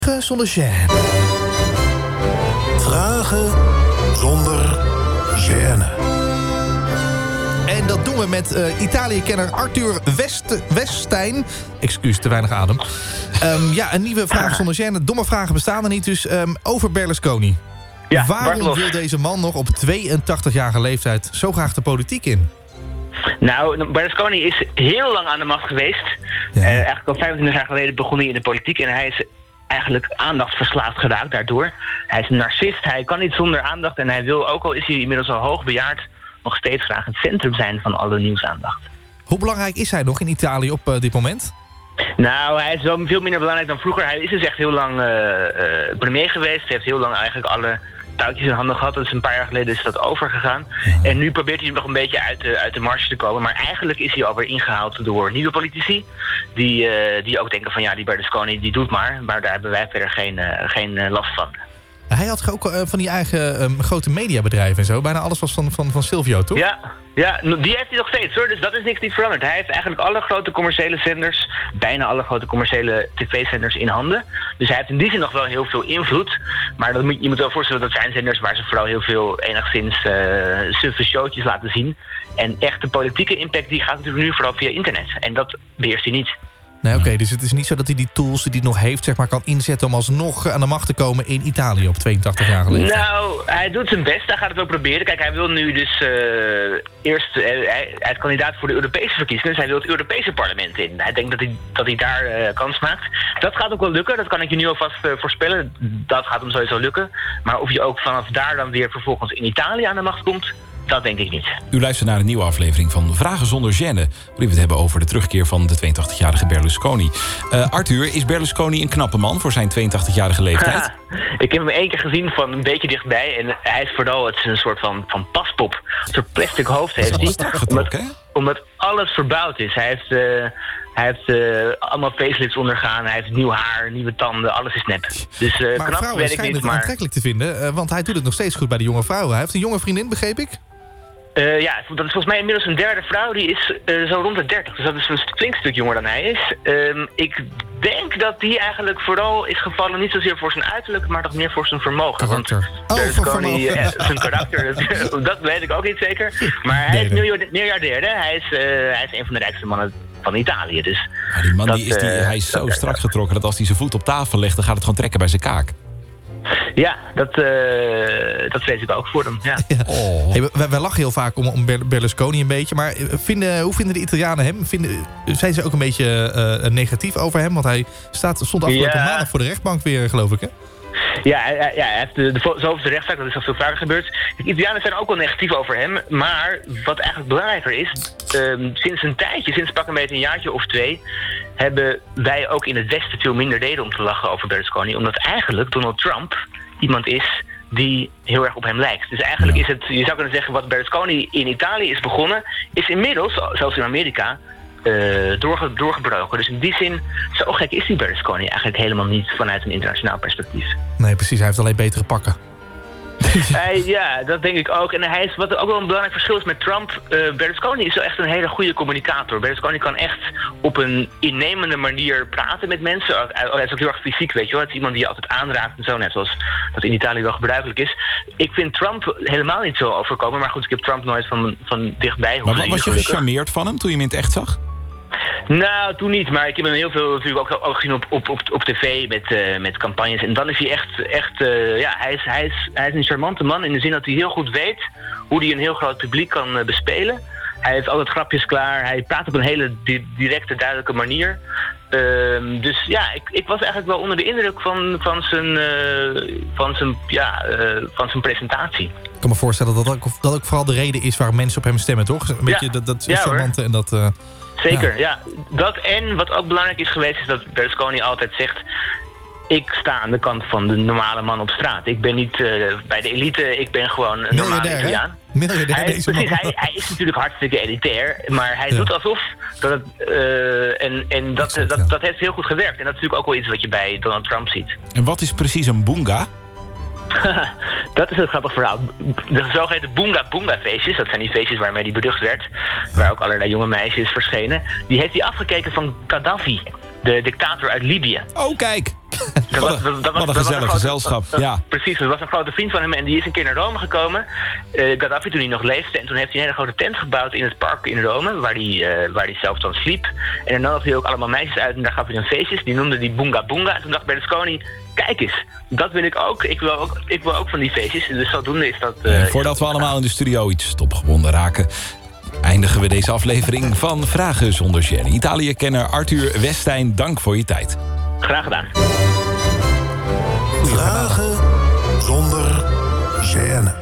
Zonder gêne. Vragen zonder gêne. En dat doen we met Italië-kenner Arthur Westijn. Excuus, te weinig adem. Een nieuwe Vragen zonder gêne. Domme vragen bestaan er niet, dus over Berlusconi. Ja, waarom wil deze man nog op 82-jarige leeftijd zo graag de politiek in? Nou, Berlusconi is heel lang aan de macht geweest. Ja. Eigenlijk al 25 jaar geleden begon hij in de politiek en hij is eigenlijk aandachtsverslaafd geraakt daardoor. Hij is een narcist, hij kan niet zonder aandacht en hij wil, ook al is hij inmiddels al hoogbejaard, nog steeds graag het centrum zijn van alle nieuwsaandacht. Hoe belangrijk is hij nog in Italië op dit moment? Nou, hij is wel veel minder belangrijk dan vroeger. Hij is dus echt heel lang premier geweest. Hij heeft heel lang eigenlijk alle touwtjes in handen gehad. Dus een paar jaar geleden is dat overgegaan. En nu probeert hij nog een beetje uit de marge te komen. Maar eigenlijk is hij alweer ingehaald door nieuwe politici. Die ook denken van ja, die Berlusconi die doet maar daar hebben wij verder geen last van. Hij had ook van die eigen grote mediabedrijven en zo. Bijna alles was van Silvio, toch? Ja, die heeft hij nog steeds hoor. Dus dat is niks niet veranderd. Hij heeft eigenlijk alle grote commerciële zenders, bijna alle grote commerciële tv-zenders in handen. Dus hij heeft in die zin nog wel heel veel invloed. Maar je moet wel voorstellen dat zijn zenders waar ze vooral heel veel enigszins suffe showtjes laten zien. En echt de politieke impact die gaat natuurlijk nu vooral via internet. En dat beheerst hij niet. Nee, oké, dus het is niet zo dat hij die tools die hij nog heeft, zeg maar, kan inzetten om alsnog aan de macht te komen in Italië op 82-jarige leeftijd. Nou, hij doet zijn best, hij gaat het ook proberen. Kijk, hij wil nu dus hij is kandidaat voor de Europese verkiezingen, dus hij wil het Europese parlement in. Hij denkt dat hij daar kans maakt. Dat gaat ook wel lukken, dat kan ik je nu alvast voorspellen. Dat gaat hem sowieso lukken. Maar of je ook vanaf daar dan weer vervolgens in Italië aan de macht komt, dat denk ik niet. U luistert naar een nieuwe aflevering van Vragen zonder gêne, waarin we het hebben over de terugkeer van de 82-jarige Berlusconi. Arthur, is Berlusconi een knappe man voor zijn 82-jarige leeftijd? Ik heb hem 1 keer gezien van een beetje dichtbij. En hij is vooral een soort van paspop. Een soort plastic hoofd heeft hij. Omdat alles verbouwd is. Hij heeft allemaal facelifts ondergaan. Hij heeft nieuw haar, nieuwe tanden. Alles is nep. Dus maar knap vrouwen weet ik schijnen niet. het aantrekkelijk te vinden. Want hij doet het nog steeds goed bij de jonge vrouwen. Hij heeft een jonge vriendin, begreep ik? Dat is volgens mij inmiddels een derde vrouw. Die is zo rond de 30. Dus dat is een flink stuk jonger dan hij is. Ik denk dat die eigenlijk vooral is gevallen niet zozeer voor zijn uiterlijk, maar toch meer voor zijn vermogen. Karakter. Zijn karakter, dat weet ik ook niet zeker. Maar hij is miljardair, hè? Hij is een van de rijkste mannen van Italië. Dus Ja, die man hij is zo strak getrokken dat als hij zijn voet op tafel legt, dan gaat het gewoon trekken bij zijn kaak. Ja, dat vrees ik ook voor hem. Ja. Ja. Oh. Hey, wij lachen heel vaak om Berlusconi een beetje. Maar hoe vinden de Italianen hem? Zijn ze ook een beetje negatief over hem? Want hij stond afgelopen maandag voor de rechtbank weer, geloof ik, hè? Ja, hij heeft de zoveelste rechtszaak, dat is al veel vaker gebeurd. De Italianen zijn ook wel negatief over hem. Maar wat eigenlijk belangrijker is, sinds een tijdje, sinds pak een beetje een jaartje of 2... hebben wij ook in het Westen veel minder reden om te lachen over Berlusconi. Omdat eigenlijk Donald Trump iemand is die heel erg op hem lijkt. Dus eigenlijk is het, je zou kunnen zeggen, wat Berlusconi in Italië is begonnen, is inmiddels, zelfs in Amerika, doorgebroken. Dus in die zin, zo gek is die Berlusconi eigenlijk helemaal niet vanuit een internationaal perspectief. Nee, precies. Hij heeft alleen betere pakken. Ja, dat denk ik ook. En hij is, wat ook wel een belangrijk verschil is met Trump, Berlusconi is wel echt een hele goede communicator. Berlusconi kan echt op een innemende manier praten met mensen. Hij is ook heel erg fysiek, weet je wel. Het is iemand die je altijd aanraakt en zo, net zoals dat in Italië wel gebruikelijk is. Ik vind Trump helemaal niet zo overkomen, maar goed, ik heb Trump nooit van dichtbij hoeven zien. Maar was je gecharmeerd van hem toen je hem in het echt zag? Nou, toen niet, maar ik heb hem heel veel natuurlijk ook gezien op tv met campagnes. En dan is hij echt hij is een charmante man in de zin dat hij heel goed weet hoe hij een heel groot publiek kan bespelen. Hij heeft altijd grapjes klaar, hij praat op een hele directe, duidelijke manier. Dus ja, ik was eigenlijk wel onder de indruk van zijn presentatie. Ik kan me voorstellen dat ook vooral de reden is waarom mensen op hem stemmen, toch? Een beetje dat charmante en dat... Zeker, ja. Dat en wat ook belangrijk is geweest is dat Berlusconi altijd zegt, ik sta aan de kant van de normale man op straat. Ik ben niet bij de elite, ik ben gewoon een normale Italiaan. Hij is natuurlijk hartstikke elitair, maar hij doet alsof dat het... dat heeft heel goed gewerkt. En dat is natuurlijk ook wel iets wat je bij Donald Trump ziet. En wat is precies een boonga? Dat is een grappig verhaal. De zogeheten Boonga feestjes, dat zijn die feestjes waarmee hij beducht werd, waar ook allerlei jonge meisjes verschenen, die heeft hij afgekeken van Gaddafi. de dictator uit Libië. Oh, kijk. Wat een gezellig gezelschap. Ja. Precies, dat was een grote vriend van hem en die is een keer naar Rome gekomen. Gaddafi toen hij nog leefde. En toen heeft hij een hele grote tent gebouwd in het park in Rome, waar hij zelf dan sliep. En dan nodigde hij ook allemaal meisjes uit en daar gaf hij dan feestjes. Die noemde die Bunga Bunga. En toen dacht Berlusconi, kijk eens, dat wil ik ook. Ik wil ook van die feestjes. Dus zodoende is dat... voordat we allemaal in de studio iets opgewonden raken, eindigen we deze aflevering van Vragen zonder Gêne. Italië-kenner Arthur Westijn, dank voor je tijd. Graag gedaan. Vragen zonder gêne.